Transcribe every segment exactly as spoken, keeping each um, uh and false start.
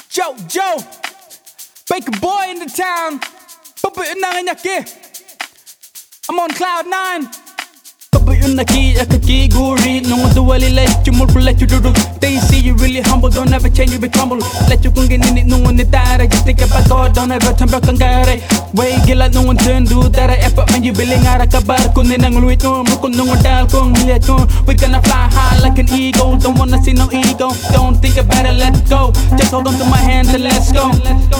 Joe, Joe, Baker boy in the town. I'm on cloud nine. They see you really humble, don't ever change, you be crumble. Let you gung in it, no one die. Just think about God, don't ever turn back on God. Way gila, no one turn do that. Effort when you billing out a kabar, kunin ang luit no, mukun no dal kung milet no. We gonna fly high like an eagle, don't wanna see no ego. Don't think about it, let go. Just hold on to my hand and let's go.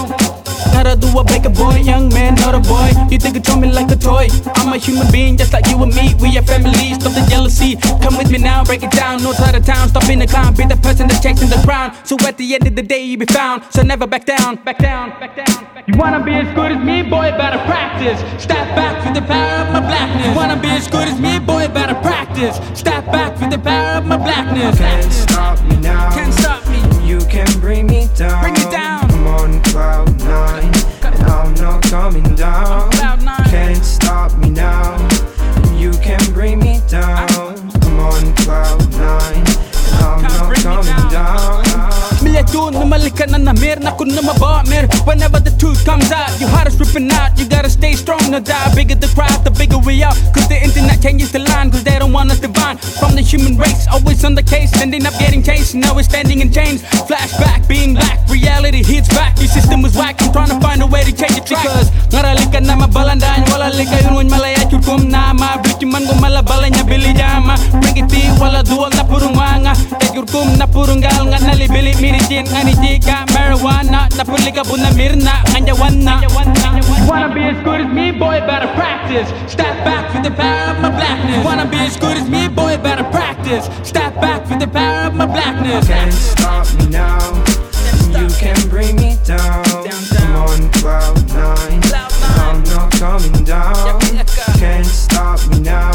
Gotta do a Baker boy, young man, not a boy. You think you control me like a toy. I'm a human being just like you and me. We are family, stop the jealousy. Come with me now, break it down. No side of town, stop being a clown. Be the person that's chasing the crown. So at the end of the day you be found. So never back down, back down, back down, back down. You wanna be as good as me, boy, better practice. Step back with the power of my blackness. You wanna be as good as me, boy, better practice. Step back with the power of my blackness. Can't stop me now. Can't stop me. You can bring me down. Bring me down. I'm on cloud nine, and I'm not coming down. Cloud nine. Can't stop me now. You can bring me down. I'm on cloud nine, and I'm not coming down. Milyatun na malikan na namir na kun na mabamir. Whenever the truth comes out, your heart is ripping out. You gotta stay strong, no doubt. Bigger the crowd, the bigger we are. Cause the internet changes the line, cause they don't want us divine. From the human race, always on the case. Ending up getting chased, now we're standing in chains. Flashback, being black, reality hits back. Your system was whack, I'm trying to find a way to change it. Because ngaralikan na mabalandahan, wala lika yun malaya chukum na mablit yung man gumalabala niya bilijama. Bring it to wala duwag na purong wanga. Tegurkum na purong gal nga nalibili miritin anijika marijuana. Napulika buna mirna kanyawana. You wanna be as good as me, boy, better practice. Step back with the power of my blackness. You wanna be as good as me, boy, better practice. Step back with the power of my blackness. Can't stop me now. You can bring me down. I'm on cloud nine. I'm not coming down. Can't stop me now.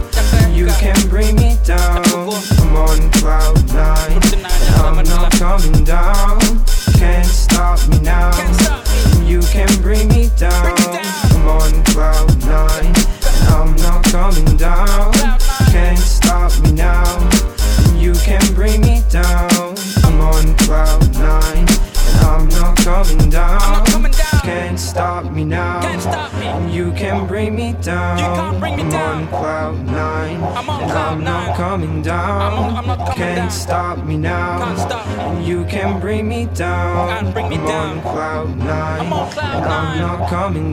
You can bring me down. I'm on cloud nine. I'm not coming down. Can't stop me now. You can bring me down. I'm on cloud nine. I'm not coming down. Can't stop me now. You can bring me down. I'm on cloud nine. I'm not coming down. Can't stop me now. You can bring me down. I'm on cloud nine. And I'm not coming down. Can't stop me now. You can bring me down. I'm on cloud nine. And I'm not coming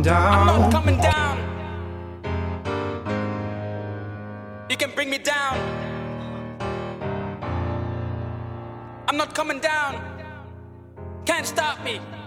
down. You can bring me down. I'm not coming down. Can't stop me.